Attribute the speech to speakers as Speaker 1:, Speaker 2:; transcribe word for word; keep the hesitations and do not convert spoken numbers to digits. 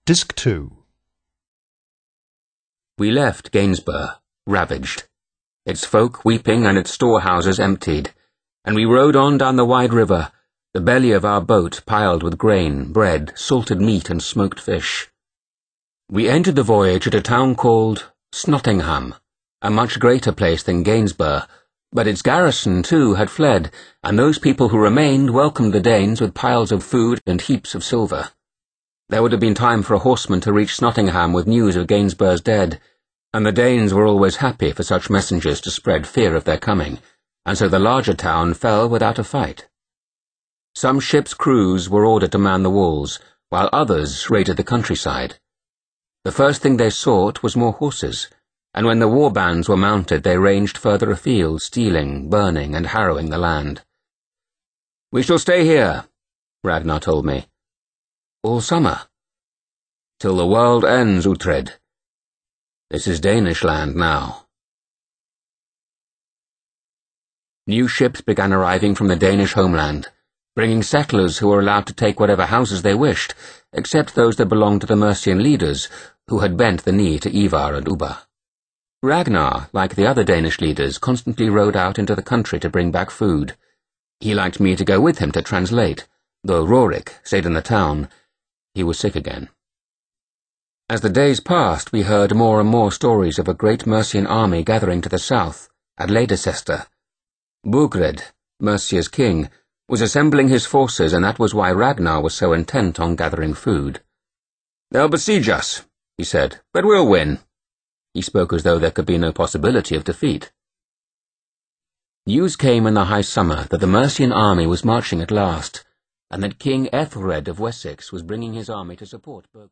Speaker 1: Disc two.
Speaker 2: We left Gainsborough, ravaged, its folk weeping and its storehouses emptied, and we rowed on down the wide river, the belly of our boat piled with grain, bread, salted meat and smoked fish. We ended the voyage at a town called Snottingham, a much greater place than Gainsborough, but its garrison, too, had fled, and those people who remained welcomed the Danes with piles of food and heaps of silver. There would have been time for a horseman to reach Snottingham with news of Gainsborough's dead, and the Danes were always happy for such messengers to spread fear of their coming, and so the larger town fell without a fight. Some ships' crews were ordered to man the walls, while others raided the countryside. The first thing they sought was more horses, and when the war bands were mounted they ranged further afield, stealing, burning, and harrowing the land. "We shall stay here," Ragnar told me. "All summer?" "Till the world ends, Uhtred. This is Danish land now." New ships began arriving from the Danish homeland, bringing settlers who were allowed to take whatever houses they wished, except those that belonged to the Mercian leaders, who had bent the knee to Ivar and Ubba. Ragnar, like the other Danish leaders, constantly rode out into the country to bring back food. He liked me to go with him to translate, though Rorik stayed in the town. He was sick again. As the days passed, we heard more and more stories of a great Mercian army gathering to the south, at Leicester. Burgred, Mercia's king, was assembling his forces, and that was why Ragnar was so intent on gathering food. "They'll besiege us," he said, "but we'll win." He spoke as though there could be no possibility of defeat. News came in the high summer that the Mercian army was marching at last, and that King Ethelred of Wessex was bringing his army to support Burgred.